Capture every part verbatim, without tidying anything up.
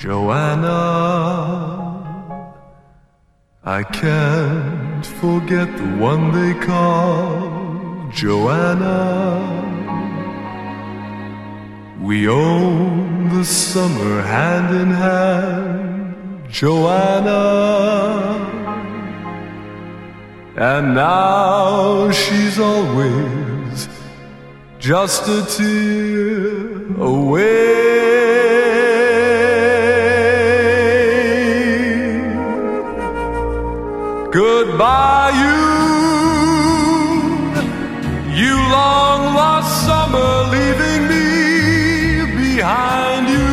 Joanna, I can't forget the one they call Joanna. We own the summer hand in hand, Joanna. And now she's always just a tear away. Goodbye, you, you long lost summer, leaving me behind you,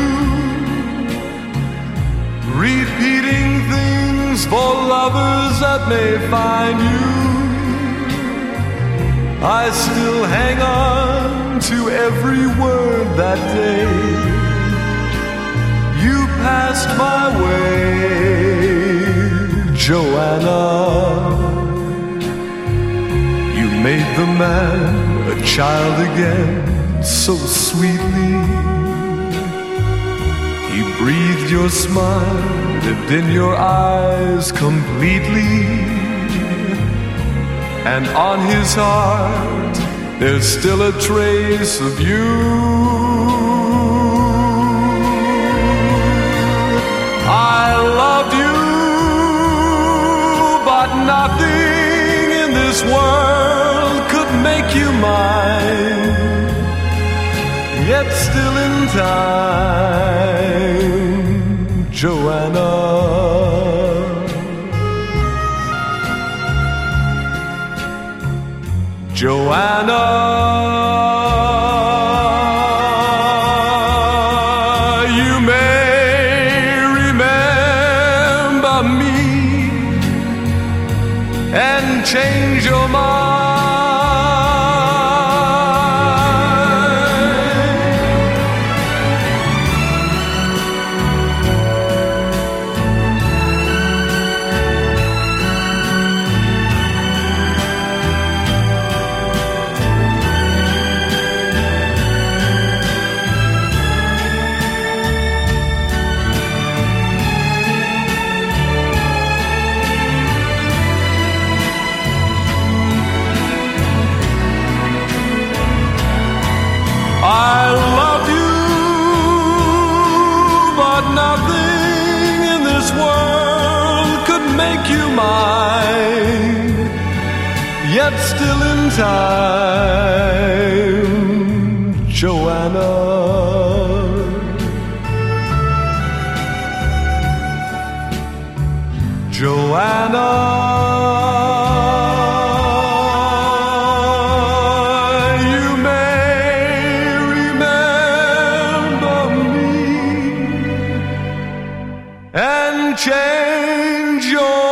repeating things for lovers that may find you. I still hang on to every word that day you passed my way, Joanna. You made the man a child again so sweetly. He breathed your smile, lived in your eyes completely. And on his heart, there's still a trace of you. I loved you, but nothing in this world could make you mine. Yet still in time, Joanna. Joanna, you may remember me and change your mind. I love you, but nothing in this world could make you mine. Yet still in time, Joanna. Joanna, and change your